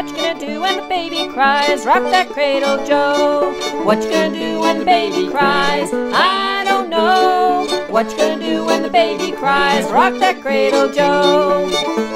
What you gonna do when the baby cries? Rock that cradle, Joe. What you gonna do when the baby cries? I don't know. What you gonna do when the baby cries? Rock that cradle, Joe.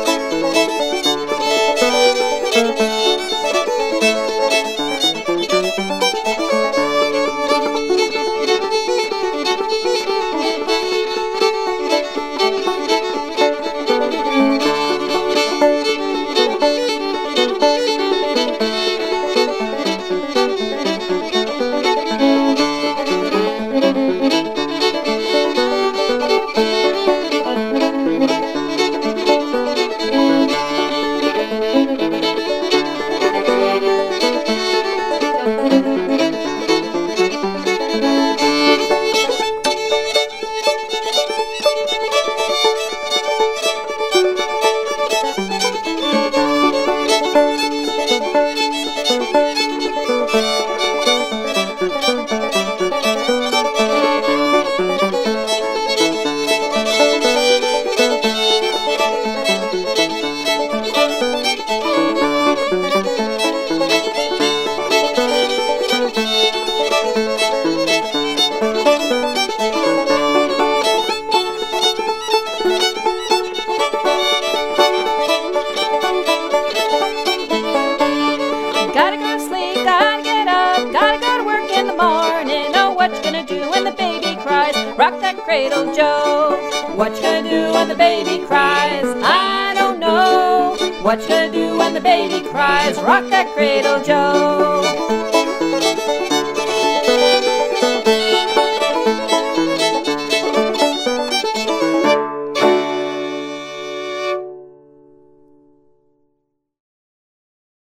Gotta go to sleep, gotta get up, gotta go to work in the morning. Oh, what you gonna do when the baby cries? Rock that cradle, Joe. What you gonna do when the baby cries? I don't know. What you gonna do when the baby cries? Rock that cradle, Joe.